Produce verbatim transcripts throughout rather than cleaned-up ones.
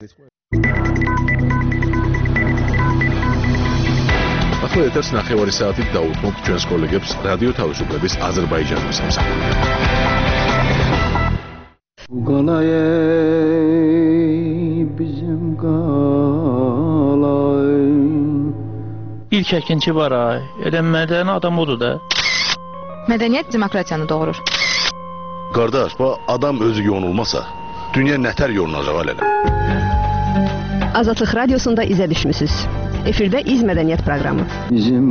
ახლა ეთერს ნახევარი საათით დაუთმობთ ჩვენს კოლეგებს რადიო თავისუფლების აზერბაიჯანის სამსახურში. İlk əkinçi var ay. Elə mədəni adam odur da. Mədəniyyət demokratiyanı doğurur. Qardaş, bu adam özü yonulmasa, dünya nətər yonulacaq hələ? Azadlıq Radiosunda izə düşmüsünüz. Efirdə İz Mədəniyyət proqramı. Bizim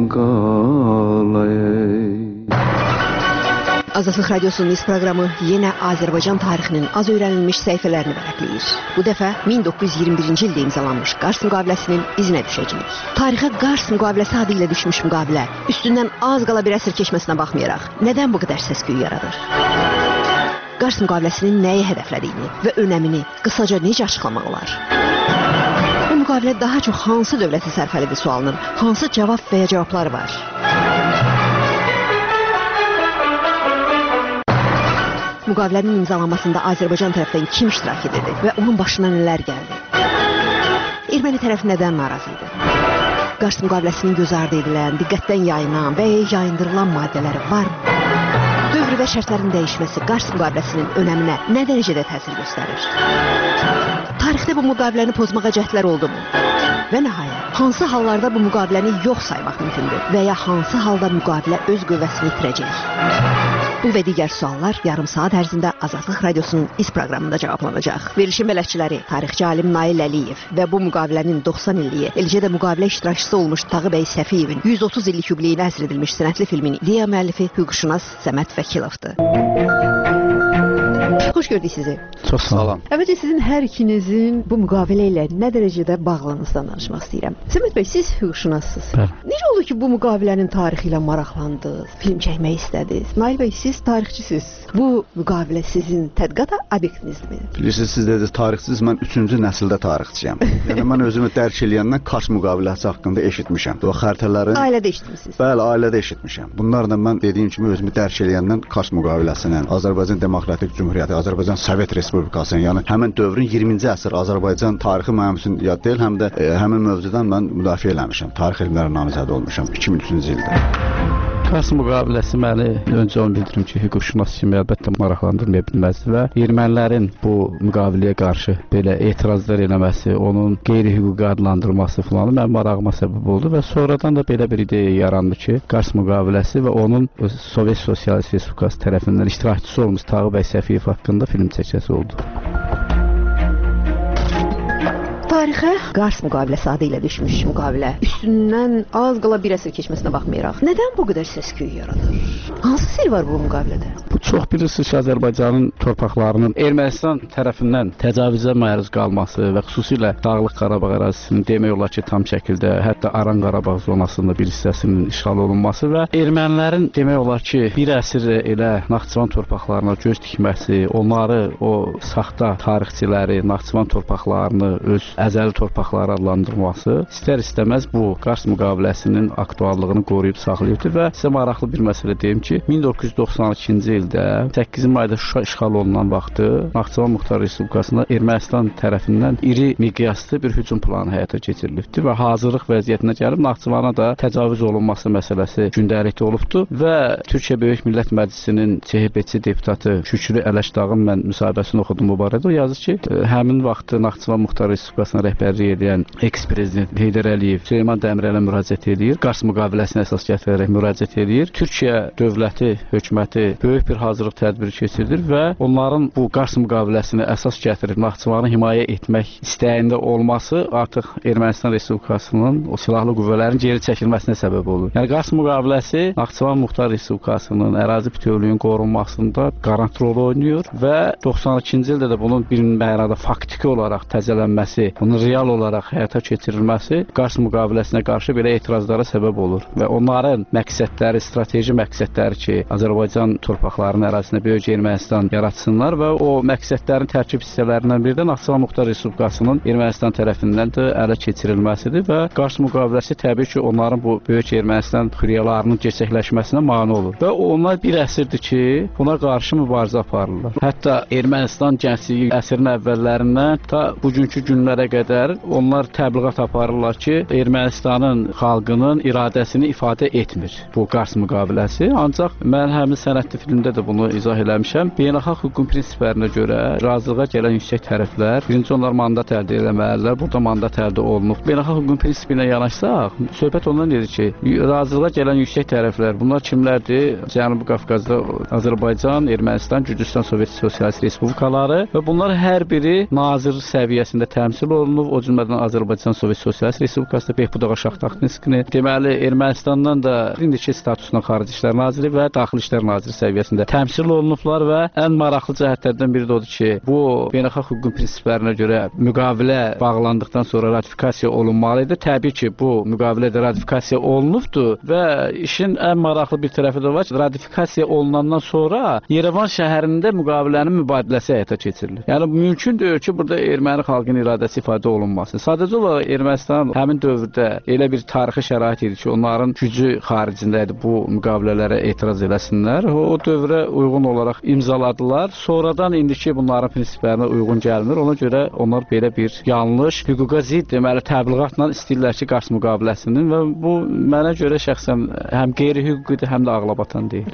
Azadlıq Radiosunun İz proqramı yenə Azərbaycan tarixinin az öyrənilmiş səhifələrini vərəqləyir. Bu dəfə min doqquz yüz iyirmi birinci ildə imzalanmış Qars müqaviləsinin izinə düşəcəyik. Tarixə Qars müqaviləsi adı ilə düşmüş müqavilə üstündən az qala bir əsr keçməsinə baxmayaraq nədən bu qədər səs-küy yaradır? Qars müqaviləsinin nəyi hədəflədiyini və önəmini qısaca necə açıqlamaq olar? Bu müqavilə daha çox hansı dövləti sərfəlidir sualının hansı cavab və ya cavabları var? Müqavilənin imzalanmasında Azərbaycan tərəfdən kim iştirak edirdi və onun başına nələr gəldi? Erməni tərəf nədən narazı idi? Qars müqaviləsinin göz ardı edilən, diqqətdən yayınan və yayındırılan maddələri varmı? Dövr və şərtlərin dəyişməsi Qars müqaviləsinin önəminə nə dərəcədə təsir göstərir? Tarixdə bu müqaviləni pozmağa cəhdlər oldu mu? Və nəhayət, hansı hallarda bu müqaviləni yox saymaq mümkündür və ya hansı halda müqavilə öz qüvvəsini itirəcək? Bu və digər suallar yarım saat ərzində Azadlıq Radiosunun İz proqramında cavablanacaq. Verilişin bələdçiləri tarixçi alim Nail Əliyev və bu müqavilənin doxsan illiyi, eləcə də müqavilə iştirakçısı olmuş Tağıbəy Səfiyevin yüz otuz illik yubileyinə həsr edilmiş sənətli filmin ideya müəllifi hüquqşünas Səməd Vəkilovdur. Xoş gördük sizi. Çox sağ olun. Əvvəlcə sizin hər ikinizin bu müqavilə ilə nə dərəcədə bağlılığınızdan danışmaq istəyirəm. Səməd bəy, siz hüquqşünassınız. Necə oldu ki, bu müqavilənin tarixi ilə maraqlandınız, film çəkmək istədiniz? Nail bəy, siz tarixçisiniz. Bu müqavilə sizin tədqiqat obyektinizmi? Bilirsiniz, siz dediniz tarixçisiz, mən üçüncü nəsildə tarixçiyəm. Yəni mən özümü dərk eləyəndən Kars müqaviləsi haqqında eşitmişəm. O xəritələrin ailədə eşitmisiniz. Bəli, ailədə eşitmişəm. Bunlarla mən dediyim kimi özümü dərk eləyəndən Kars müqaviləsinin, Azərbaycan Demokratik Cümhuriyyəti, Azərbaycan Sovet Respublikasının, yəni həmin dövrün iyirminci əsr Azərbaycan tarixi mənim üçün yad deyil, həm də e, həmin mövzudan mən müdafiə eləmişəm. Tarix elmləri namizədi olmuşam iki min üçüncü ildə. Kars müqaviləsi məni öncə onu bildirim ki, hüquqşünas kimi əlbəttə maraqlandırmaya bilməzdi və ermənilərin bu müqaviləyə qarşı belə etirazlar eləməsi, onun qeyri-hüquqi adlandırılması filanı mənim marağıma səbəb oldu və sonradan da belə bir ideya yarandı ki, Kars müqaviləsi və onun Sovet Sosialist Respublikası tərəfindən iştirakçısı olmuş Tağıbəy Səfiyev haqqında film çəkəcəsi oldu. Tarixə Qars müqaviləsi adı ilə düşmüş müqavilə üstündən az qala bir əsr keçməsinə baxmayaraq nədən bu qədər səs-küy yaradır? Hansı sir var bu müqavilədə? Bu çox bilirsiniz ki, Azərbaycanın torpaqlarının Ermənistan tərəfindən təcavüzə məruz qalması və xüsusilə Dağlıq Qarabağ ərazisinin demək olar ki, tam şəkildə hətta Aran Qarabağ zonasında bir hissəsinin işğal olunması və ermənilərin demək olar ki, bir əsr elə Naxçıvan torpaqlarına göz dikməsi, onları o saxta tarixçiləri Naxçıvan torpaqlarını öz əzəli torpaqları adlandırması istər-istəməz bu Qars müqaviləsinin aktuallığını qoruyub saxlayıbdı və sizə maraqlı bir məsələ deyim ki, min doqquz yüz doxsan ikinci ildə səkkizinci mayda Şuşa işğal olunan vaxtı Naxçıvan Muxtar Respublikasında Ermənistan tərəfindən iri miqyaslı bir hücum planı həyata keçirilibdi və hazırlıq vəziyyətinə gəlib Naxçıvana da təcavüz olunması məsələsi gündəlikdə olubdu və Türkiyə Böyük Millət Məclisinin C H B-çi deputatı Şükrü Ələşdağın mən müsahibəsini oxudum bu barədə. O yazır ki, həmin vaxtı Naxçıvan Muxtar Respublikasına rəhbərlik edən eks-prezident Heydər Əliyev Süleyman Dəmirələ müraciət edir, Qars müqaviləsinə əsas gətirərək müraciət edir. Türkiyə dövləti, hökuməti böyük bir hazırlıq tədbiri keçirdir və onların bu Qars müqaviləsinə əsas gətirib Naxçıvanı himayə etmək istəyində olması artıq Ermənistan Respublikasının o silahlı qüvvələrin geri çəkilməsinə səbəb olur. Yəni Qars müqaviləsi Naxçıvan Muxtar Respublikasının ərazi bütövlüyünün qorunmasında qarant rol oynayır və doxsan ikinci ildə də bunun bir mənada faktiki olaraq təzələnməsi, bunun real olaraq həyata keçirilməsi Qars müqaviləsinə qarşı belə etirazlara səbəb olur və onların məqsədləri, strateji məqsədləri ki, Azərbaycan torpaqlarını Qarabağın ərazisində böyük Ermənistan yaratsınlar və o məqsədlərin tərkib hissələrindən biri də Naxçıvan Muxtar Respublikasının Ermənistan tərəfindən də ələ keçirilməsidir və Qars müqaviləsi təbii ki, onların bu böyük Ermənistan xülyalarının gerçəkləşməsinə mane olur. Və onlar bir əsrdir ki, buna qarşı mübarizə aparırlar. Hətta Ermənistan gəncliyi əsrin əvvəllərindən ta bugünkü günlərə qədər onlar təbliğat aparırlar ki, Ermənistanın xalqının iradəsini ifadə etmir bu Qars müqaviləsi. Ancaq mən həmin sənədli filmdə də bunu izah eləmişəm. Beynəlxalq hüququn prinsiplərinə görə razılığa gələn yüksək tərəflər birinci onlar mandat əldə etməlidirlər. Burada mandat əldə olunub. Beynəlxalq hüququn prinsipi ilə yanaşsaq, söhbət ondan gedir ki, razılığa gələn yüksək tərəflər bunlar kimlərdir? Cənubi Qafqazda Azərbaycan, Ermənistan, Gürcüstan Sovet Sosialist Respublikaları və bunlar hər biri nazir səviyyəsində təmsil olunub. O cümlədən Azərbaycan Sovet Sosialist Respublikasında Behbudağa Şahtaxtinskini, deməli Ermənistandan da indiki statusuna Xarici İşlər Naziri və Daxili İşlər Naziri səviyyəsində təmsil olunublar və ən maraqlı cəhətlərdən biri də odur ki, bu beynəlxalq hüququn prinsiplərinə görə müqavilə bağlandıqdan sonra ratifikasiya olunmalı idi. Təbii ki, bu müqavilə də ratifikasiya olunubdur və işin ən maraqlı bir tərəfi də var ki, ratifikasiya olunandan sonra Yerevan şəhərində müqavilənin mübadiləsi həyata keçirilir. Yəni mümkün deyil ki, burada erməni xalqının iradəsi ifadə olunmasın. Sadəcə olaraq Ermənistan həmin dövrdə elə bir tarixi şərait idi ki, onların gücü xaricində idi bu müqavilələrə etiraz eləsinlər. O dövrə uyğun olaraq imzaladılar. Sonradan indiki bunların prinsiplərinə uyğun gəlmir. Ona görə onlar belə bir yanlış, hüquqa zidd deməli təbliğatla istəyirlər ki, Qars müqaviləsinin və bu mənə görə şəxsən həm qeyri-hüquqidir, həm də ağlabatan deyil.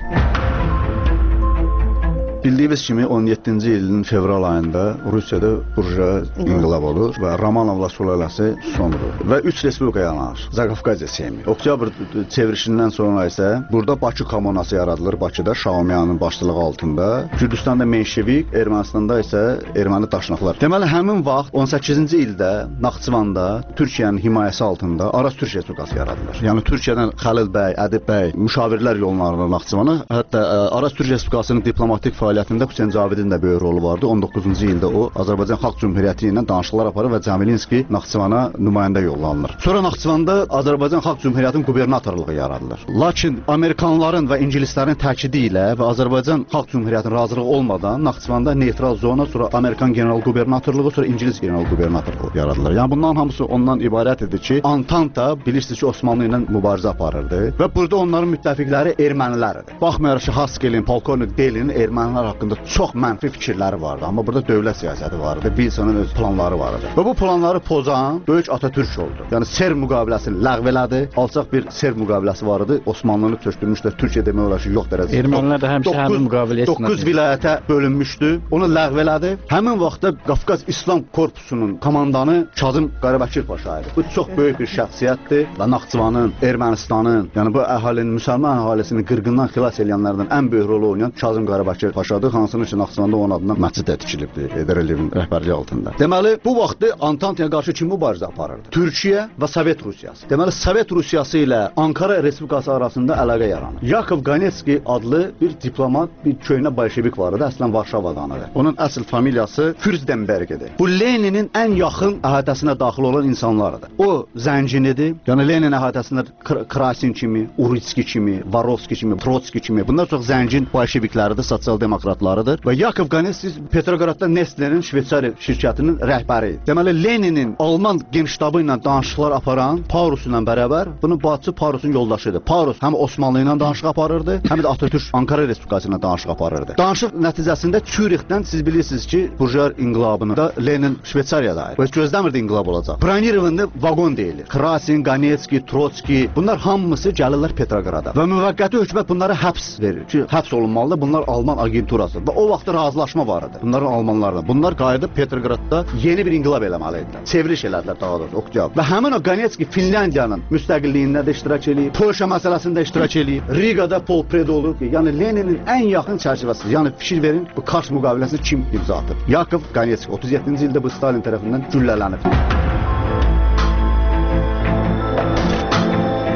Bildiyiniz kimi on yeddinci ilin fevral ayında Rusiyada burjua inqilab olur və Romanovla sülaləsi sondur və üç respublika yaranır. Zaqafqaziya Seymi. Oktyabr çevrilişindən sonra isə burada Bakı kommunası yaradılır. Bakıda Şaumyanın başçılığı altında. Gürcüstanda Menşevik, Ermənistanda isə erməni daşnaqlar. Deməli həmin vaxt on səkkizinci ildə Naxçıvanda Türkiyənin himayəsi altında Araz Türk Respublikası yaradılır. Yəni Türkiyədən Xəlil bəy, Ədib bəy müşavirlər yollanırlar Naxçıvana. Hətta Araz Türk Respublikasının diplomatik fəaliyyətində Hüseyn Cavidin də böyük rolu vardı. on doqquzuncu ildə o Azərbaycan Xalq Cümhuriyyəti ilə danışıqlar aparır və Camilinski Naxçıvana nümayəndə yollanılır. Sonra Naxçıvanda Azərbaycan Xalq Cümhuriyyətinin qubernatorluğu yaradılır. Lakin Amerikanların və İngilislərin təkidi ilə və Azərbaycan Xalq Cümhuriyyətinin razılığı olmadan Naxçıvanda neytral zona, sonra Amerikan general qubernatorluğu, sonra İngilis general qubernatorluğu yaradılır. Yəni bunların hamısı ondan ibarət idi ki, Antanta bilirsiniz ki, Osmanlı ilə mübarizə aparırdı və burada onların müttəfiqləri ermənilər idi. Baxmayaraq ki, Haskelin, polkovnik Delinin ermənilər haqqında çox mənfi fikirləri vardı, amma burada dövlət siyasəti vardı, Wilsonun öz planları vardı. Və bu planları pozan böyük Atatürk oldu. Yəni Ser müqaviləsini ləğv elədi, alçaq bir Ser müqaviləsi vardı, Osmanlını tökdürmüşlər, Türkiyə demək olar ki, yox dərəcədə. Ermənilər də həmişə həmin müqaviləyə doqquz vilayətə bölünmüşdü, onu ləğv elədi. Həmin vaxtda Qafqaz İslam Korpusunun komandanı Kazım Qarabəkir Paşa idi. Bu çox böyük bir şəxsiyyətdir və Naxçıvanın, Ermənistanın, yəni bu əhalinin, müsəlman əhalisini qırğından xilas edənlərdən ən böyük rol oynayan Kazım Qarabəkir Paşadır. Hansının ki, Naxçıvanda onun adından məscid də tikilibdir, Heydər Əliyevin rəhbərliyi altında. Deməli, bu vaxtda Antantaya qarşı kim mübarizə aparırdı? Türkiyə və Sovet Rusiyası. Deməli, Sovet Rusiyası ilə Ankara Respublikası arasında əlaqə yaranır. Yakov Ganetski adlı bir diplomat, bir köhnə bolşevik var idi, əslən Varşavadanıdır. Onun əsl familiyası Fürstenbergdir. Bu Leninin ən yaxın əhatəsinə daxil olan insanlardır. O zəncinidir. Yəni Lenin əhatəsində Krasin kimi, Uritski kimi, Varovski kimi, Trotski kimi, bunlar çox zəngin bolşevikləridir, sosial-demokratlarıdır və Yakov Ganetski Petrogradda Nestle'nin Şveysariya şirkətinin rəhbəri idi. Deməli, Leninin Alman genştabı ilə danışıqlar aparan Paurus ilə bərabər, bunun bacısı Paurusun yoldaşıdır. Paurus həm Osmanlı ilə danışıq aparırdı, həm də Atatürk Ankara Respublikası ilə danışıq aparırdı. Danışıq nəticəsində Çürixdən siz bilirsiniz ki, burjuar inqilabında Lenin Şveysariyada idi. Heç gözləmirdi inqilab olacaq. Bronirovanı vaqon deyilir. Krasin, Ganetski, Trotski, bunlar hamısı gəlirlər Petrograda və müvəqqəti hökumət bunlara həbs verir ki, həbs olunmalıdır. Bunlar Alman agenturası və o vaxtda razılaşma var idi. Bunların Almanlarla. Bunlar qayıdıb Petrogradda yeni bir inqilab eləməli idilər. Çevriliş elədilər daha doğrusu oktyabr. Və həmin o Ganetski Finlandiyanın müstəqilliyində də iştirak eləyib, Polşa məsələsində iştirak eləyib, Rigada Pol Pred olur ki, yəni Leninin ən yaxın çərçivəsi. Yəni fikir verin, bu Kars müqaviləsini kim imza atıb? Yakov Ganetski otuz yeddinci ildə bu Stalin tərəfindən güllələnib.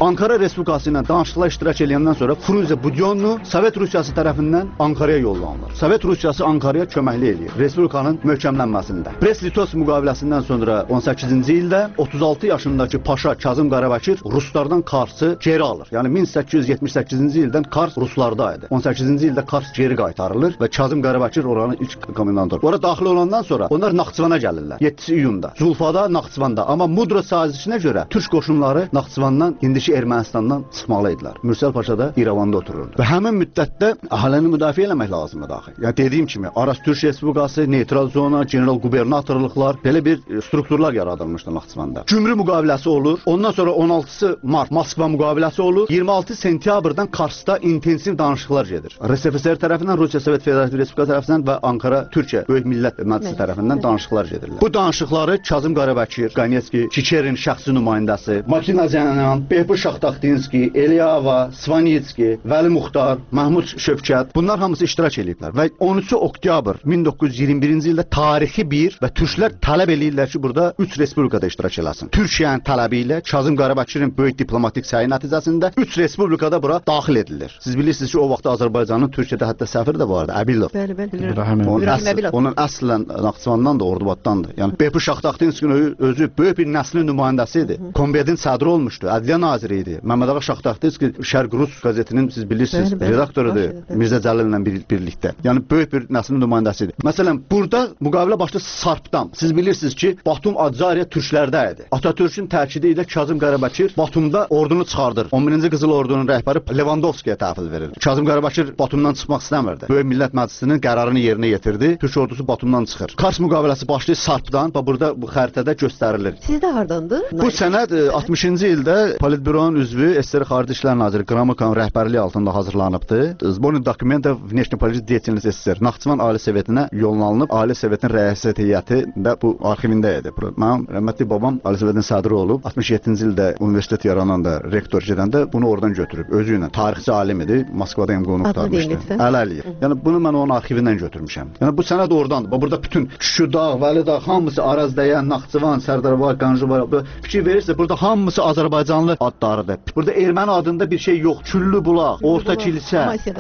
Ankara Respublikası ilə danışıqlar iştirak edəndən sonra Frunze Budyonlu Sovet Rusiyası tərəfindən Ankaraya yollanılır. Sovet Rusiyası Ankaraya köməklik eləyir Respublikanın möhkəmlənməsində. Brest-Litovsk müqaviləsindən sonra on səkkizinci ildə otuz altı yaşındakı Paşa Kazım Qarabakir Ruslardan Karsı geri alır. Yəni min səkkiz yüz yetmiş səkkizinci ildən Kars Ruslarda idi. on səkkizinci ildə Kars geri qaytarılır və Kazım Qarabakir oranın ilk komendantıdır. Ora daxil olandan sonra onlar Naxçıvana gəlirlər. yeddinci iyunda. Zulfada, Naxçıvanda. Amma Mudro sazişinə görə Türk qoşunları Naxçıvandan, indiki Ermənistandan çıxmalı idilər. Mürsəl Paşa da İrəvanda otururdu. Və həmin müddətdə əhalini müdafiə eləmək lazımdır daxil. Yəni dediyim kimi Aras Türk Respublikası, neytral zona, general qubernatorluqlar belə bir strukturlar yaradılmışdı Naxçıvanda. Gümrü müqaviləsi olur. Ondan sonra on altısı mart Moskva müqaviləsi olur. iyirmi altı sentyabrdan Karsda intensiv danışıqlar gedir. R S F S R tərəfindən, Rusiya Sovet Federativ Respublikası tərəfindən və Ankara Türkiyə Böyük Millət Məclisi tərəfindən danışıqlar gedirlər. Bu danışıqları Kazım Qarabakir, Qanetski, Çiçerin şəxsi nümayəndəsi, Makina Zənan, Behbuş Şaxtaxtinski, Eliyava, Svanitski, Vəli Muxtar, Mahmud Şövkət bunlar hamısı iştirak ediblər və on üçü oktyabr min doqquz yüz iyirmi birinci ildə tarixi bir və türklər tələb eləyirlər ki, burada üç respublikada iştirak eləsin. Türkiyənin tələbi ilə Kazım Qarabakirin böyük diplomatik səyi nəticəsində üç respublikada bura daxil edilir. Siz bilirsiniz ki, o vaxt Azərbaycanın Türkiyədə hətta səfiri də vardı, Əbilov. Bəli, bəli, bilirəm. Onun, əsl, onun əslən Naxçıvandan da, Ordubaddandır. Yəni Behbuş Şaxtaxtinskinin özü böyük bir nəslin nümayəndəsi idi. Kombedin sədri olmuşdu, Ədliyyə naziri idi. Məmməd Ağa Şaxtaxtinski Şərq Rus qəzetinin siz bilirsiniz, bəli, bəli, redaktorudur Mirzə Cəlillə bir, birlikdə. Yəni böyük bir nəslin nümayəndəsi idi. Məsələn, burada müqavilə başda Sarpdan. Siz bilirsiniz ki, Batum Acariya türklərdə idi. Atatürkün tərkidi ilə Kazım Qarabakir Batumda ordunu çıxardır. on birinci Qızıl Ordunun rəhbəri Levandovskiyə təhvil verir. Kazım Qarabakir Batumdan çıxmaq istəmirdi. Böyük Millət Məclisinin qərarını yerinə yetirdi. Türk ordusu Batumdan çıxır. Kars müqaviləsi başlayır Sarpdan və burada bu xəritədə göstərilir. Sizdə hardandır? Bu sənəd altmışıncı ildə Politbyronun üzvü S S R Xarici İşlər naziri Qramokovun rəhbərliyi altında hazırlanıbdı. Zbornik dokumentov внешнеполитической деятельности S S R Naxçıvan Ali Sovetinə yollanılıb. Ali Sovetin rəissiyyət heyəti də bu arxivində idi. Mənim rəhmətli babam Ali Sovetin sədri olub. altmış yeddinci ildə universitet yarananda rektor gedəndə bunu oradan götürüb özü ilə. Tarixçi alim idi. Moskvada M G O-nu qurtarmışdı. Əli Əliyev. Yəni bunu mən onun arxivindən götürmüşəm. Yəni bu sənəd oradandır. Burada bütün Şuşa, Vəlidağ hamısı Arazdəyən, Naxçıvan, Sərdarabad, Qanjubay fikir verirsə burada hamısı Azərbaycanlı adlarıdır. Burada erməni adında bir şey yox. Küllü Bulaq, Orta Kilsə,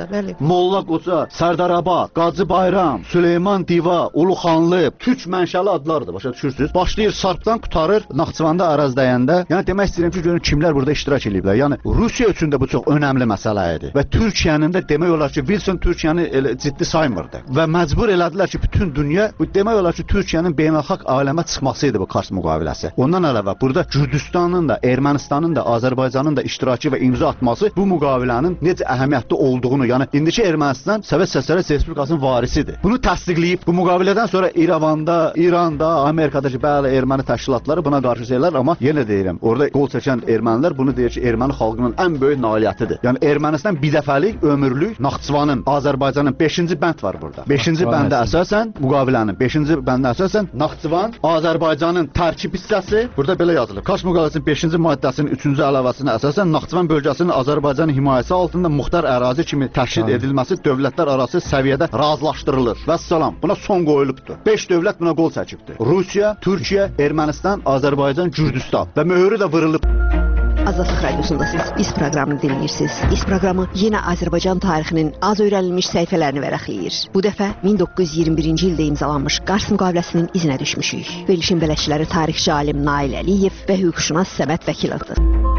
Molla Qoca, Sərdarabad, Qacı Bayram, Süleyman Diva, Uluxanlı, türk mənşəli adlardır. Başa düşürsüz? Başlayır Sarpdan qutarır Naxçıvanda Arazdəyəndə. Yəni demək istəyirəm ki, görün kimlər burada iştirak ediblər. Yəni Rusiya üçün də bu çox önəmli məsələ idi. Və Türkiyənin də demək olar ki, Wilson Türkiyəni elə ciddi saymırdı. Və məcbur elədilər ki, bütün dünya bu demək olar ki, Türkiyənin beynəlxalq aləmə çıxması idi bu Kars müqaviləsi. Ondan əlavə burada Gürcüstanın da, Ermənistanın da, Azərbaycanın da iştirakı və imza atması bu müqavilənin necə əhəmiyyətli olduğunu, yəni indiki Ermənistan Sovet Sosialist Respublikasının varisidir. Bunu təsdiqləyib bu müqavilədən sonra İrəvanda, İranda, Amerikadakı bəzi erməni təşkilatları buna qarşı şeylər, amma yenə deyirəm, orada qol çəkən ermənilər bunu deyir ki, erməni xalqının ən böyük nailiyyətidir. Yəni Ermənistan birdəfəlik, ömürlük Naxçıvanın, Azərbaycanın beşinci bənd var burada. beşinci bəndə əsasən müqavilənin beşinci bəndə əsasən Naxçıvan Azərbaycanın tərkib hissəsi burada belə yazılıb. Kars müqaviləsinin beşinci maddəsinin üçüncü əlavəsinə əsasən Naxçıvan bölgəsinin Azərbaycanın himayəsi altında muxtar ərazi kimi təşkil edilməsi dövlətlər arası səviyyədə razılaşdırılır. Vəssalam. Buna son qoyulubdur. beş dövlət buna qol çəkibdir. Rusiya, Türkiyə, Ermənistan, Azərbaycan, Gürcüstan və möhürü də vurulub. Azadlıq Radiosundasınız. İz proqramını dinləyirsiniz. İz proqramı yenə Azərbaycan tarixinin az öyrənilmiş səhifələrini vərəqləyir. Bu dəfə min doqquz yüz iyirmi birinci ildə imzalanmış Kars müqaviləsinin izinə düşmüşük. Verilişin bələdçiləri tarixçi alim Nail Əliyev və hüquqşünas Səməd Vəkilovdur.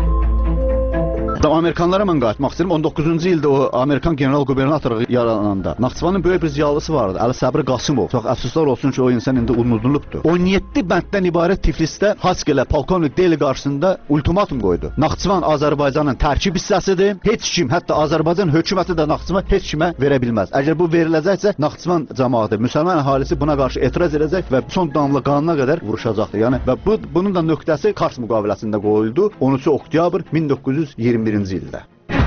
Amerikanlara mən qayıtmaq istəyirəm. on doqquzuncu ildə o Amerikan general qubernatoru yarananda Naxçıvanın böyük bir ziyalısı vardı. Əli Səbri Qasımov. Çox əfsuslar olsun ki, o insan indi unudulubdur. on yeddi bənddən ibarət Tiflisdə Haskələ polkovnik Deli qarşısında ultimatum qoydu. Naxçıvan Azərbaycanın tərkib hissəsidir. Heç kim, hətta Azərbaycan hökuməti də Naxçıvan heç kimə verə bilməz. Əgər bu veriləcəksə, Naxçıvan cəmaəti, müsəlman əhalisi buna qarşı etiraz edəcək və son damla qanuna qədər vuruşacaqdır. Yəni və bu bunun da nöqtəsi Kars müqaviləsində qoyuldu. on üçü oktyabr min doqquz yüz iyirmi birinci ildə.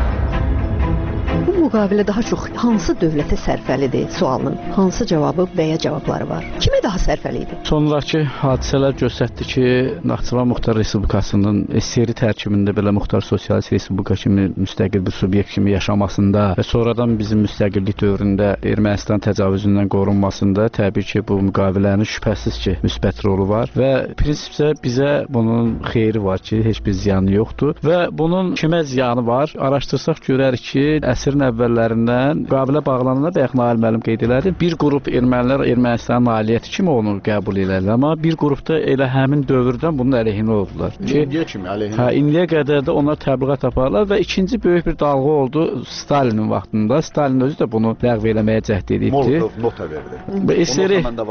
Bu müqavilə daha çox hansı dövlətə sərfəlidir sualının hansı cavabı və ya cavabları var? Kimə daha sərfəli idi. Sonrakı hadisələr göstərdi ki, Naxçıvan Muxtar Respublikasının S S R tərkibində belə Muxtar Sosialist Respublika kimi müstəqil bir subyekt kimi yaşamasında və sonradan bizim müstəqillik dövründə Ermənistan təcavüzündən qorunmasında təbii ki, bu müqavilənin şübhəsiz ki, müsbət rolu var və prinsipcə bizə bunun xeyri var ki, heç bir ziyanı yoxdur və bunun kimə ziyanı var? Araşdırsaq görərik ki, əsrin əvvəllərindən müqavilə bağlanana bayaq Nail müəllim qeyd elədi. Bir qrup ermənilər Ermənistanın nailiyyəti kimi onu qəbul edirlər, amma bir qrupda elə həmin dövrdən bunun əleyhinə oldular. Ki, indiyə kimi əleyhinə. Hə, indiyə qədər də onlar təbliğat aparırlar və ikinci böyük bir dalğa oldu Stalinin vaxtında. Stalin özü də bunu ləğv eləməyə cəhd edibdi. Molotov nota verdi. Və S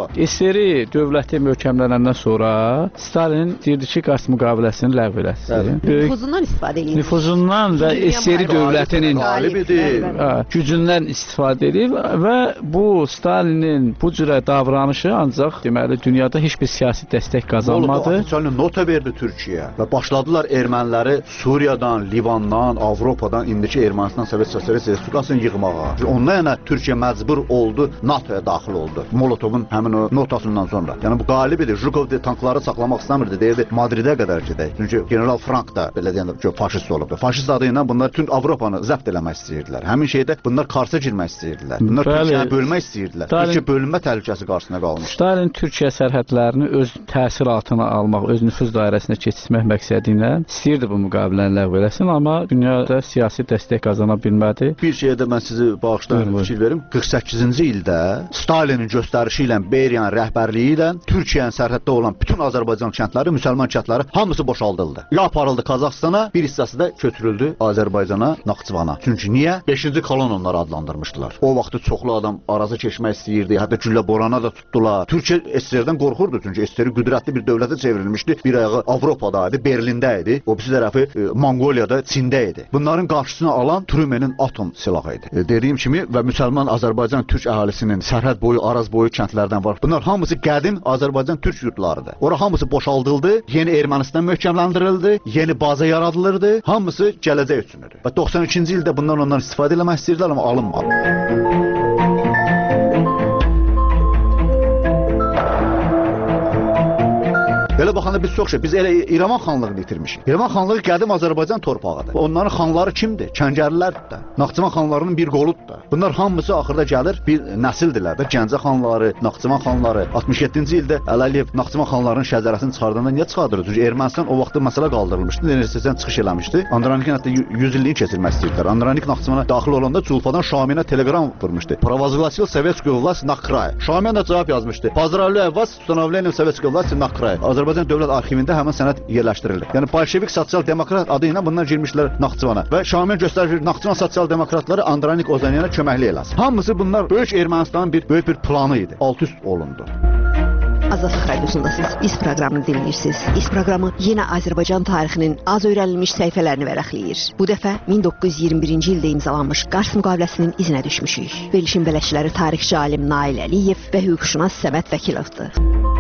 S R dövləti möhkəmlənəndən sonra Stalin deyirdi ki, Qars müqaviləsini ləğv eləsin. Nüfuzundan istifadə edir. Nüfuzundan və S S R dövlətinin qalibidir. Gücündən istifadə edir və bu Stalinin bu cürə davranışı ancaq deməli dünyada heç bir siyasi dəstək qazanmadı. Molotov nota verdi Türkiyəyə və başladılar erməniləri Suriyadan, Livandan, Avropadan indiki Ermənistan Sovet Sosialist Respublikasını yığmağa. Ondan yana Türkiyə məcbur oldu, NATOya daxil oldu. Molotovun həmin o notasından sonra. Yəni bu qalibidir. Jukov de tankları saxlamaq istəmirdi. Deyirdi Madridə qədər gedək. Çünki General Frank da belə deyəndə ki, faşist olubdu. Faşist adı ilə bunlar bütün Avropanı zəbt eləmək istəyirdilər. Həmin şeydə bunlar Karsa girmək istəyirdilər. Bunlar Türkiyəni bölmək istəyirdilər. Stalin, Türkiyə bölünmə təhlükəsi qarşısına qalmışdı. Stalin Türkiyə sərhədlərini öz təsir altına almaq, öz nüfuz dairəsinə keçirmək məqsədi ilə istəyirdi bu müqaviləni ləğv eləsin, amma dünyada siyasi dəstək qazana bilmədi. Bir şeydə mən sizi bağışlayın, fikir verim. qırx səkkizinci ildə Stalinin göstərişi ilə Beriyan rəhbərliyi ilə Türkiyənin sərhəddə olan bütün Azərbaycan kəndləri, müsəlman kəndləri hamısı boşaldıldı. Ya aparıldı Qazaxstana, bir hissəsi də köçürüldü Azərbaycana, Naxçıvana. Çünki niyə? beşinci kolon onları adlandırmışdılar. O vaxtı çoxlu adam arazı keçmək istəyirdi, hətta güllə borana da tutdular. Türkiyə S S R-dən qorxurdu, çünki S S R qüdrətli bir dövlətə çevrilmişdi. Bir ayağı Avropada idi, Berlində idi, o birisi tərəfi e, Monqoliyada, Çində idi. Bunların qarşısını alan Trümenin atom silahı idi. E, dediyim kimi və müsəlman Azərbaycan Türk əhalisinin sərhəd boyu, araz boyu kəndlərdən var. Bunlar hamısı qədim Azərbaycan Türk yurtlarıdır. Ora hamısı boşaldıldı, yeni Ermənistan möhkəmləndirildi, yeni baza yaradılırdı. Hamısı gələcək üçün idi. Və doxsan ikinci ildə bundan ondan istifadə etmək istəyirdilər, amma alınmadı. Elə baxanda biz çox şey, biz elə İrəvan xanlığını itirmişik. İrəvan xanlığı qədim Azərbaycan torpağıdır. Onların xanları kimdir? Kəngərlilərdir də. Naxçıvan xanlarının bir qoludur da. Bunlar hamısı axırda gəlir bir nəsildirlər də. Gəncə xanları, Naxçıvan xanları. altmış yeddinci ildə Əliyev Naxçıvan xanlarının şəcərəsini çıxardığında niyə çıxardırır? Çünki Ermənistan o vaxtda məsələ qaldırılmışdı. Universitetdən çıxış eləmişdi. Andranikin hətta yüz illiyini keçirmək istəyirdilər. Andranik Naxçıvana daxil olanda Culfadan Şaminə telegram vurmuşdu. Провозгласил советскую власть на край. Şamin də cavab yazmışdı. Поздравляю вас с установлением советской власти на край. Azərbaycan Dövlət Arxivində həmin sənəd yerləşdirildi. Yəni Bolşevik sosial-demokrat adı ilə bunlar girmişlər Naxçıvana və Şamil göstərir Naxçıvan sosial-demokratları Andranik Ozanyana köməklik eləsin. Hamısı bunlar böyük Ermənistanın bir böyük bir planı idi. Alt-üst olundu. Azadlıq Radiosundasınız. İz proqramını dinləyirsiniz. İz proqramı yenə Azərbaycan tarixinin az öyrənilmiş səhifələrini vərəqləyir. Bu dəfə min doqquz yüz iyirmi birinci ildə imzalanmış Qars müqaviləsinin izinə düşmüşük. Verilişin bələdçiləri tarixçi alim Nail Əliyev və hüquqşünas Səməd Vəkilovdur.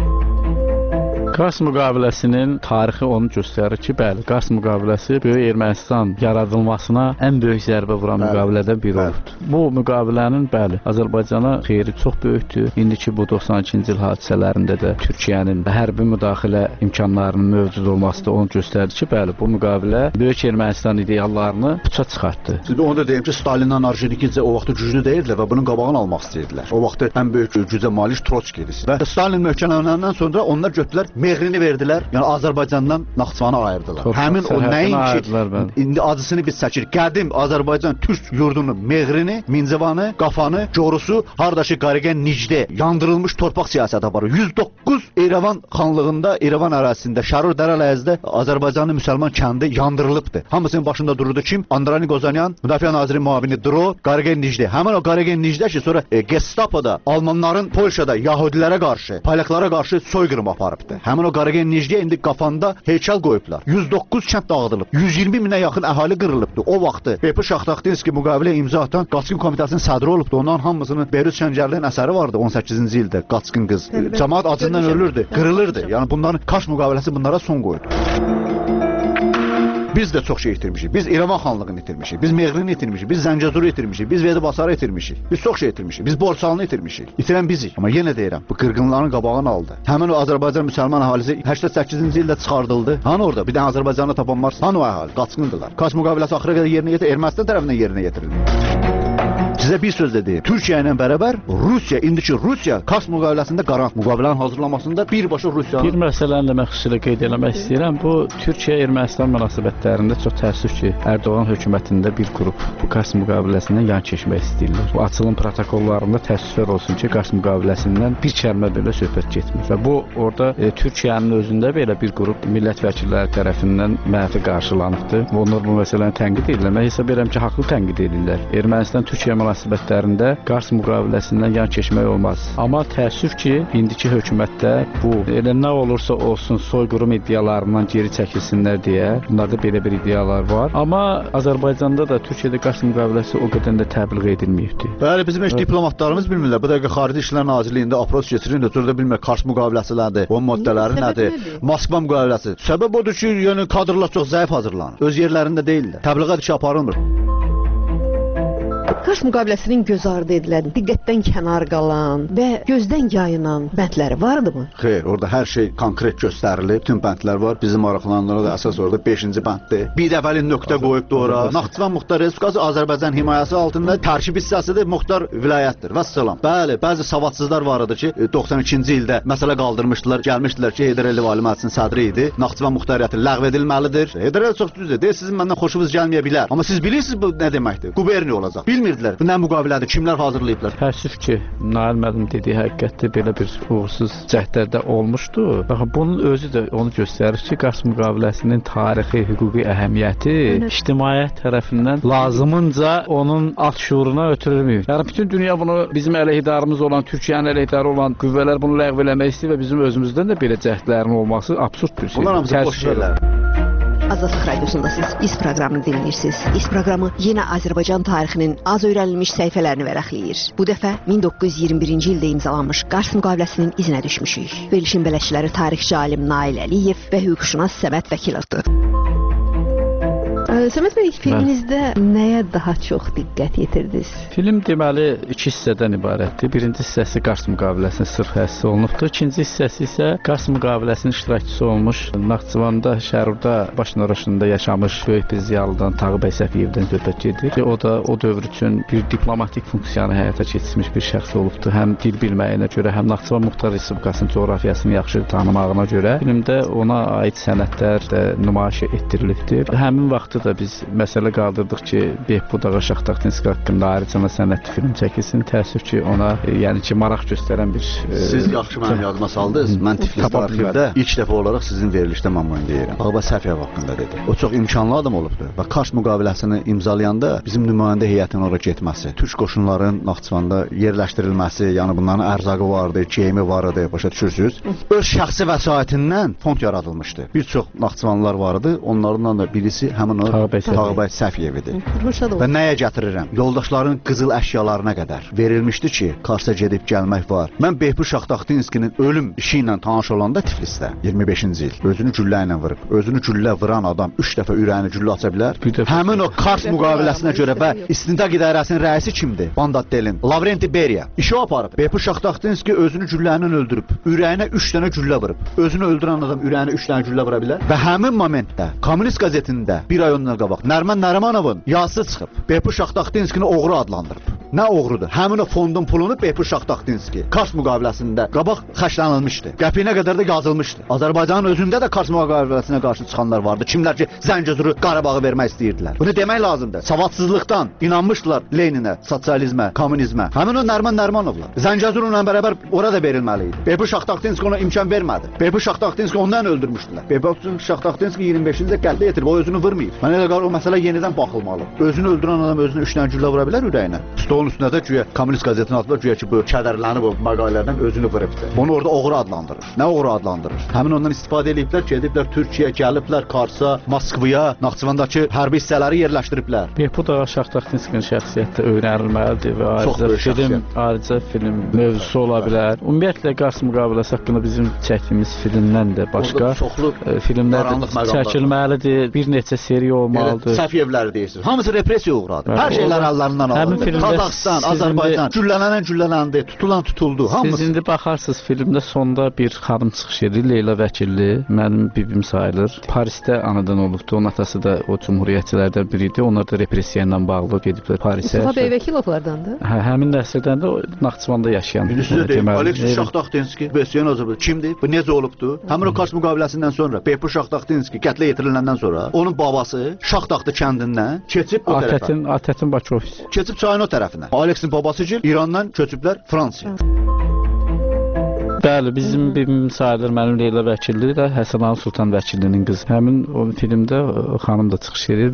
Qars müqaviləsinin tarixi onu göstərir ki, bəli, Qars müqaviləsi böyük Ermənistan yaradılmasına ən böyük zərbə vuran müqavilədən biri olubdur. Bu müqavilənin, bəli, Azərbaycana xeyri çox böyükdür. İndiki bu doxsan ikinci il hadisələrində də Türkiyənin hərbi müdaxilə imkanlarının mövcud olması da onu göstərdi ki, bəli, bu müqavilə böyük Ermənistan ideallarını puça çıxartdı. Siz onu da deyim ki, Stalinlə Arjenikinsə o vaxtı güclü deyildilər və bunun qabağını almaq istəyirdilər. O vaxtı ən böyük gücə malik Trotski idi. Və Stalin möhkəmlənəndən sonra onlar götürdülər Mehrini verdilər, yəni Azərbaycandan Naxçıvanı ayırdılar. Torpaq Həmin o nəyin ki, indi acısını biz çəkir. Qədim Azərbaycan Türk yurdunu, Mehrini, Mincəvanı, Qafanı, Corusu, hardakı Qariqən, Nicdə yandırılmış torpaq siyasəti var. yüz doqquz İrəvan xanlığında, İrəvan ərazisində, Şərur Dərələyəzdə Azərbaycanın müsəlman kəndi yandırılıbdır. Hamısının başında dururdu kim? Andranik Ozanyan, Müdafiə Naziri müavini Dro, Qariqən, Nicdə. Həmin o Qariqən, Nicdə ki, sonra e, Gestapoda Almanların Polşada Yahudilərə qarşı, Polyaklara qarşı soyqırım aparıbdı. Həmin o Qariqən Nicdə indi Qafanda heykəl qoyublar. yüz doqquz kənd dağıdılıb. yüz iyirmi minə yaxın əhali qırılıbdı. O vaxtı Bepi Şaxtaxtinski müqavilə imza atan Qaçqın Komitəsinin sədri olubdu. Onların hamısının Beyrut Şəngərlinin əsəri vardı on səkkizinci ildə Qaçqın qız. Cəmaət acından ölürdü, qırılırdı. Yəni bunların Kaş müqaviləsi bunlara son qoydu. Biz də çox şey itirmişik. Biz İrəvan xanlığını itirmişik. Biz Meğrini itirmişik. Biz Zəngəzuru itirmişik. Biz Vedibasarı itirmişik. Biz çox şey itirmişik. Biz Borçalını itirmişik. İtirən bizik. Amma yenə deyirəm, bu qırğınların qabağını aldı. Həmin o Azərbaycan müsəlman əhalisi səksən səkkizinci ildə çıxardıldı. Hani orada bir dənə Azərbaycanlı tapan varsa, hani o əhali qaçqındılar. Kaş müqaviləsi axıra qədər yerinə yetirildi. Ermənistan tərəfindən yerinə yetirildi. Sizə bir söz də deyim. Türkiyə ilə bərabər Rusiya, indiki Rusiya Kars müqaviləsində qarant müqavilənin hazırlanmasında birbaşa Rusiyanın... Bir məsələni də mən xüsusilə qeyd eləmək istəyirəm. Bu, Türkiyə-Ermənistan münasibətlərində çox təəssüf ki, Ərdoğan hökumətində bir qrup bu Kars müqaviləsindən yan keçmək istəyirlər. Bu açılım protokollarında təəssüflər olsun ki, Kars müqaviləsindən bir kəlmə belə söhbət getmir. Və bu, orada e, Türkiyənin özündə belə bir qrup millət vəkilləri tərəfindən mənfi qarşılanıbdır. Onlar bu məsələni tənqid edirlər. Mən hesab edirəm ki, haqlı tənqid edirlər. Ermənistan-Türkiyə münasibətlərində Kars müqaviləsindən yan keçmək olmaz. Amma təəssüf ki, indiki hökumətdə bu elə nə olursa olsun soyqırım iddialarından geri çəkilsinlər deyə, bunlarda belə bir iddialar var. Amma Azərbaycanda da Türkiyədə Kars müqaviləsi o qədər də təbliğ edilməyibdi. Bəli, bizim heç diplomatlarımız bilmirlər. Bu dəqiqə Xarici İşlər Nazirliyində apros keçirir, sonra da bilmir Kars müqaviləsi nədir, onun maddələri nədir, Moskva müqaviləsi. Səbəb odur ki, yəni kadrlar çox zəif hazırlanır. Öz yerlərində deyillər. Təbliğat işi aparılmır. Kars müqaviləsinin göz ardı edilən, diqqətdən kənar qalan və gözdən yayınan bəndləri vardımı? Xeyr, orada hər şey konkret göstərilib, bütün bəndlər var. Bizim maraqlananlara da əsas orada beşinci bənddir. Bir dəfəli nöqtə qoyubdur ora. Naxçıvan Muxtar Respublikası Azərbaycan himayəsi altında tərkib hissəsidir, Muxtar vilayətdir. Vəssalam. Bəli, bəzi savadsızlar var idi ki, doxsan ikinci ildə məsələ qaldırmışdılar, gəlmişdilər ki, Heydər Əliyev Ali Məclisinin sədri idi. Naxçıvan Muxtariyyəti ləğv edilməlidir. Heydər Əliyev çox düzdür. Deyir, sizin məndən xoşunuz gəlməyə bilər. Amma siz bilirsiniz bu nə deməkdir? Quberniya olacaq. Bilmir Bu nə müqavilədir? Kimlər hazırlayıblar? Təəssüf ki, Nail müəllim dediyi həqiqətdə belə bir uğursuz cəhdlərdə olmuşdu. Baxın, bunun özü də onu göstərir ki, Kars müqaviləsinin tarixi, hüquqi əhəmiyyəti ictimaiyyət tərəfindən lazımınca onun alt şuuruna ötürülmür. Yəni bütün dünya bunu bizim əleyhidarımız olan, Türkiyənin əleyhidarı olan qüvvələr bunu ləğv eləmək istəyir və bizim özümüzdən də belə cəhdlərin olması absurd bir şey. Bunlar hamısı boş şeylər. Azadlıq Radiosundasınız. İz proqramını dinləyirsiniz. İz proqramı yenə Azərbaycan tarixinin az öyrənilmiş səhifələrini vərəqləyir. Bu dəfə min doqquz yüz iyirmi birinci ildə imzalanmış Kars müqaviləsinin izinə düşmüşük. Verilişin bələdçiləri tarixçi alim Nail Əliyev və hüquqşünas Səməd Vəkilovdur. Səməd bəy, filminizdə nəyə daha çox diqqət yetirdiniz? Film deməli iki hissədən ibarətdir. Birinci hissəsi Kars müqaviləsinin sırf həssi olunubdur. İkinci hissəsi isə Kars müqaviləsinin iştirakçısı olmuş Naxçıvanda, Şərurda baş naraşında yaşamış böyük bir ziyalıdan Tağı bəy Səfiyevdən söhbət gedir. O da o dövr üçün bir diplomatik funksiyanı həyata keçirmiş bir şəxs olubdur. Həm dil bilməyinə görə, həm Naxçıvan Muxtar Respublikasının coğrafiyasını yaxşı tanımağına görə filmdə ona aid sənədlər də nümayiş etdirilibdir. Həmin vaxtı da biz məsələ qaldırdıq ki, Behbud Ağa Şaxtaxtinski haqqında ayrıca sənədli film çəkilsin. Təəssüf ki, ona e, yəni ki, maraq göstərən bir... E, Siz yaxşı mənim yadıma saldınız. Mən Tiflisdə arxivdə ilk dəfə olaraq sizin verilişdə məmnun deyirəm. Ağabey Səfiyev haqqında dedi. O çox imkanlı adam olubdur. Və Kars müqaviləsini imzalayanda bizim nümayəndə heyətinin ora getməsi, türk qoşunların Naxçıvanda yerləşdirilməsi, yəni bunların ərzaqı vardı, geyimi vardı, başa düşürsünüz. Öz şəxsi vəsaitindən fond yaradılmışdı. Bir çox Naxçıvanlılar vardı. Onlardan da birisi həmin o Tağıbay Səfiyev idi. Və nəyə gətirirəm? Yoldaşların qızıl əşyalarına qədər verilmişdi ki, Karsa gedib gəlmək var. Mən Behbud Şaxtaxtinskinin ölüm işi ilə tanış olanda Tiflisdə iyirmi beşinci il özünü güllə ilə vurub. Özünü güllə vuran adam üç dəfə ürəyini güllə aça bilər. Həmin o Kars müqaviləsinə görə və İstintaq İdarəsinin rəisi kimdir? Bandatdelin, Lavrenti Beriya. İşi aparıb. Behbud Şaxtaxtinski özünü güllə ilə öldürüb. Ürəyinə üç dənə güllə vurub. Özünü öldürən adam ürəyinə üç dənə güllə vura bilər. Və həmin momentdə Kommunist qəzetində bir ay ondan qabaq Nərman Nərimanovun yazısı çıxıb. Behbud Şaxtaxtinskini oğru adlandırıb. Nə oğrudur? Həmin o fondun pulunu Behbud Şaxtaxtinski Kars müqaviləsində qabaq xərclənilmişdi. Qəpiyinə qədər də yazılmışdı. Azərbaycanın özündə də Kars müqaviləsinə qarşı çıxanlar vardı. Kimlər ki, Zəngəzuru Qarabağı vermək istəyirdilər. Bunu demək lazımdır. Savadsızlıqdan inanmışdılar Leninə, sosializmə, kommunizmə. Həmin o Nərman Nərimanovlar. Zəngəzurla bərabər ora da verilməli idi. Behbud Şaxtaxtinski ona imkan vermədi. Behbud Şaxtaxtinski ondan öldürmüşdülər. Behbud Şaxtaxtinski iyirmi beşinci ildə qətlə yetirib, o özünü vurmayıb. Mən elə o məsələ yenidən baxılmalı. Özünü öldürən adam özünə üç dənə güllə vura bilər ürəyinə. Stolun Onun üstünə də güya Kommunist qəzetinin atıblar, güya ki bu kədərlənib o məqalələrdən özünü vurubdur. Onu orada oğru adlandırır. Nə oğru adlandırır? Həmin ondan istifadə ediblər, gediblər Türkiyəyə, gəliblər Karsa, Moskvaya, Naxçıvandakı hərbi hissələri yerləşdiriblər. Behbud Ağa Şahtaxtinskinin şəxsiyyəti öyrənilməlidir və ayrıca film, ayrıca film mövzusu ola bilər. Ümumiyyətlə Qars müqaviləsi haqqında bizim çəkdiyimiz filmdən də başqa çoxlu filmlər çəkilməlidir. Bir neçə seriya olmalıdır. Səfiyevləri deyirsiniz. Hamısı repressiya uğradı. Hər şeylər əllərindən alındı. Qazaxıstan, Azərbaycan güllələnən güllələndi, tutulan tutuldu. Hamısı. Siz indi baxarsınız filmdə sonda bir xanım çıxış edir, Leyla Vəkilli, mənim bibim sayılır. Parisdə anadan olubdu. Onun atası da o cümhuriyyətçilərdən biri idi. Onlar da repressiya ilə bağlı gediblər Parisə. Mustafa Bəy Vəkilovlardandır. Hə, həmin nəsildən də Naxçıvanda yaşayan. Sizə deyim, Alexis Şahtaxtinski, Besyan Azərbaycan kimdir? Bu necə olubdu? Həmin o Kars müqaviləsindən sonra, Behbud Şahtaxtinski qətlə yetiriləndən sonra onun babası Şahtaxtı kəndindən keçib o tərəfə. Atətin, Atətin Bakıofis. Keçib çayın o tərəfinə. Alexin babası gil İrandan köçüblər Fransaya. Bəli, bizim bibim sayılır, mənim Leyla Vəkilli də Həsən Ağa Sultan Vəkillinin qızı. Həmin o filmdə o xanım da çıxış edir.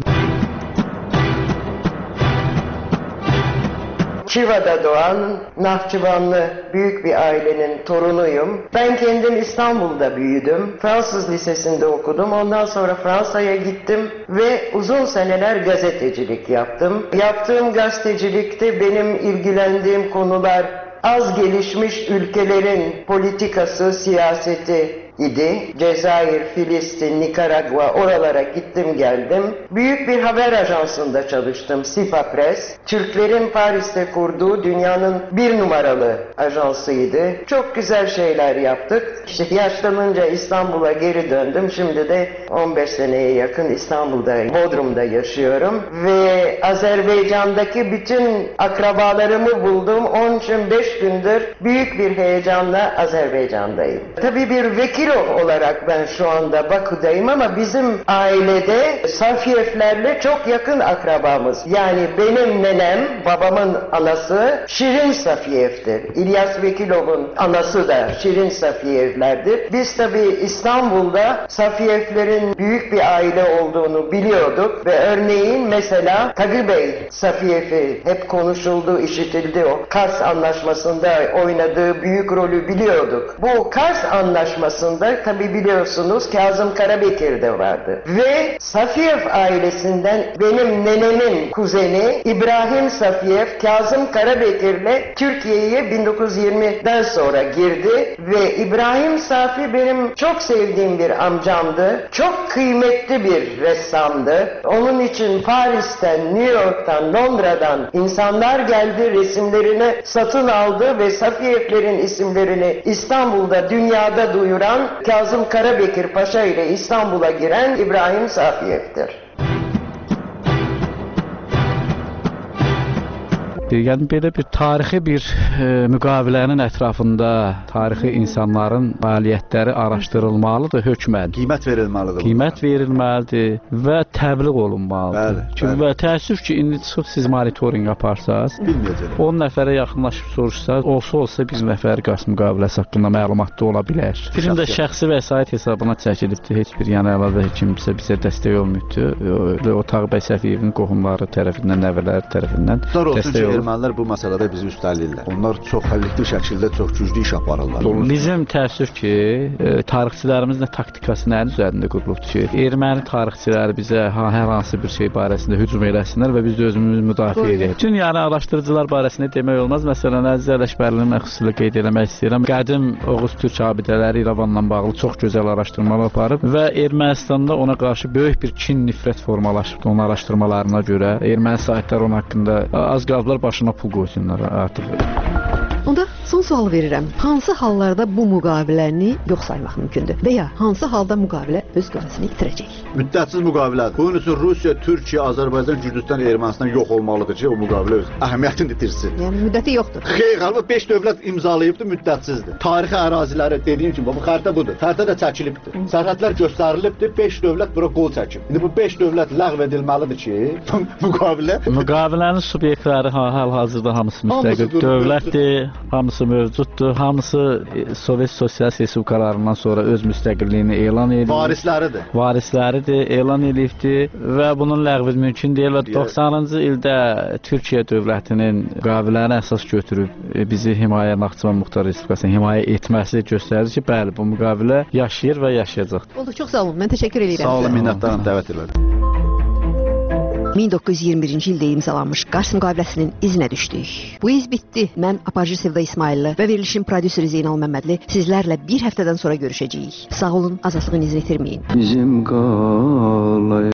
Çiva'da doğan Nahçıvanlı büyük bir ailenin torunuyum. Ben kendim İstanbul'da büyüdüm. Fransız lisesinde okudum. Ondan sonra Fransa'ya gittim ve uzun seneler gazetecilik yaptım. Yaptığım gazetecilikte benim ilgilendiğim konular az gelişmiş ülkelerin politikası, siyaseti idi. Cezayir, Filistin, Nikaragua oralara gittim geldim. Büyük bir haber ajansında çalıştım, Sipa Press. Türklerin Paris'te kurduğu dünyanın bir numaralı ajansıydı. Çok güzel şeyler yaptık. İşte yaşlanınca İstanbul'a geri döndüm. Şimdi de on beş seneye yakın İstanbul'da, Bodrum'da yaşıyorum. Ve Azerbaycan'daki bütün akrabalarımı buldum. Onun için beş gündür büyük bir heyecanla Azerbaycan'dayım. Tabii bir vekil olarak ben şu anda Bakü'deyim ama bizim ailede Safiyevlerle çok yakın akrabamız. Yani benim nenem, babamın anası Şirin Safiyev'dir. İlyas Vekilov'un anası da Şirin Safiyevlerdir. Biz tabii İstanbul'da Safiyevlerin büyük bir aile olduğunu biliyorduk ve örneğin mesela Tagı Bey Safiyev'i hep konuşuldu, işitildi. O Kars Anlaşması'nda oynadığı büyük rolü biliyorduk. Bu Kars Anlaşması'nda tabi biliyorsunuz Kazım Karabekir de vardı. Ve Safiyev ailesinden benim nenemin kuzeni İbrahim Safiyev Kazım Karabekir'le Türkiye'ye bin dokuz yüz yirmiden sonra girdi ve İbrahim Safi benim çok sevdiğim bir amcamdı. Çok kıymetli bir ressamdı. Onun için Paris'ten, New York'tan, Londra'dan insanlar geldi, resimlerini satın aldı ve Safiyevlerin isimlerini İstanbul'da, dünyada duyuran Kazım Karabekir Paşa ile İstanbul'a giren İbrahim Safiyev'dir. Yəni belə bir tarixi bir e, müqavilənin ətrafında tarixi insanların fəaliyyətləri araşdırılmalıdır hökmən. Qiymət verilməlidir. Qiymət verilməlidir və təbliğ olunmalıdır. Bəli, Çünki və təəssüf ki, indi çıxıb siz monitorinq aparsaz, bilməyəcək. on nəfərə yaxınlaşıb soruşsaz, olsa olsa bir nəfər Qars müqaviləsi haqqında məlumatda ola bilər. Filmdə şəxsi vəsait hesabına çəkilibdir. Heç bir yəni əlavə kimsə bizə dəstək olmayıbdır. O Tağ bəy Səfiyevin qohumları tərəfindən, nəvələri tərəfindən dəstək olunub. Ermənilər bu məsələdə bizi üstələyirlər. Onlar çox həllikli şəkildə çox güclü iş aparırlar. Bizim təəssüf ki, e, tarixçilərimiz nə taktikası nəyin üzərində qurulubdur ki, erməni tarixçiləri bizə ha, hər hansı bir şey barəsində hücum eləsinlər və biz də özümüzü müdafiə edək. Bütün yəni araşdırıcılar barəsində demək olmaz. Məsələn, Əziz Ələkbərlinin xüsusilə qeyd eləmək istəyirəm. Qədim Oğuz Türk abidələri İrəvanla bağlı çox gözəl araşdırmalar aparıb və Ermənistanda ona qarşı böyük bir kin, nifrət formalaşıb onun araşdırmalarına görə. Erməni saytlar onun haqqında az qalıblar başına pul qoysunlar artıq. Onda son sual verirəm. Hansı hallarda bu müqaviləni yox saymaq mümkündür? Və ya hansı halda müqavilə öz qüvvəsini itirəcək? Müddətsiz müqavilədir. Bunun üçün Rusiya, Türkiyə, Azərbaycan, Gürcüstan, Ermənistan yox olmalıdır ki, o müqavilə öz əhəmiyyətini itirsin. Yəni müddəti yoxdur. Xeyr, qalıb beş dövlət imzalayıbdır, müddətsizdir. Tarixi əraziləri dediyim kimi, bu xəritə budur. Xəritə də çəkilibdir. Sərhədlər göstərilibdir, beş dövlət bura qol çəkib. İndi bu beş dövlət ləğv edilməlidir ki, müqavilə. Müqavilənin subyektləri hal-hazırda hamısı müstəqil dövlətdir. Hamısı hamısı mövcuddur. Hamısı Sovet Sosialist Respublikalarından sonra öz müstəqilliyini elan edib. Varisləridir. Varisləridir, elan edibdir və bunun ləğvi mümkün deyil. doxsanıncı ildə Türkiyə dövlətinin müqaviləni əsas götürüb bizi himayə Naxçıvan Muxtar Respublikasını himayə etməsi göstərir ki, bəli, bu müqavilə yaşayır və yaşayacaq. Oldu, çox sağ olun. Mən təşəkkür edirəm. Sağ olun, minnətdaram dəvət elədim. min doqquz yüz iyirmi birinci ildə imzalanmış Qars müqaviləsinin izinə düşdük. Bu iz bitdi. Mən Aparıcı Sevda İsmailli və verilişin prodüseri Zeynal Məmmədli sizlərlə bir həftədən sonra görüşəcəyik. Sağ olun, azadlığın izini itirməyin. Bizim qalay.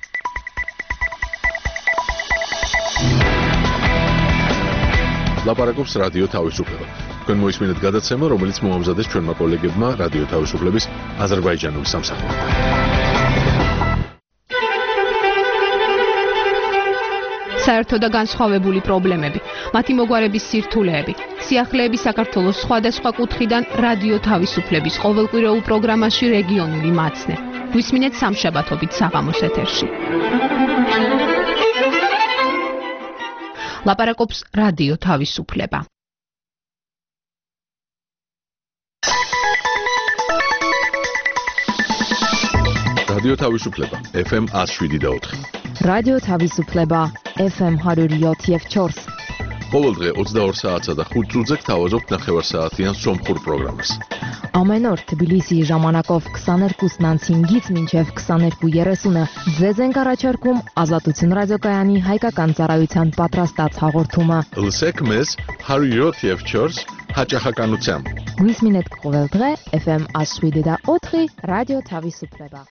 ლაპარაკობს რადიო თავისუფლება. თქვენ მოისმინეთ გადაცემა, რომელიც მოამზადეს ჩვენმა კოლეგებმა რადიო თავისუფლების აზერბაიჯანული სამსახური. საერთო და განსხვავებული პრობლემები, მათი მოგვარების სირთულეები, სიახლეები საქართველოს სხვადასხვა კუთხიდან რადიო თავისუფლების ყოველკვირეულ პროგრამაში რეგიონული მაცნე. გვისმინეთ სამშაბათობით საღამოს ეთერში. ლაპარაკობს რადიო თავისუფლება. რადიო თავისუფლება ეფ ემ one oh seven და four. რადიო თავისუფლება ეფ ემ one oh seven და four. ყოველ დღე ოცდაორ საათსა და ხუთ წუთზე გთავაზობთ ნახევარსაათიან სომხურ პროგრამას. Ամեն օր Թբիլիսիի ժամանակով twenty-two հինգից մինչև twenty-two thirty-ը ձեզ ենք առաջարկում Ազատություն ռադիոկայանի հայկական ծառայության պատրաստած հաղորդումը։ Լսեք մեզ one oh seven da four հաճախականությամբ։ Գույսմինետ կողել դրե էֆ էմ one oh seven da four ռադիո Թավիսուպլեբա։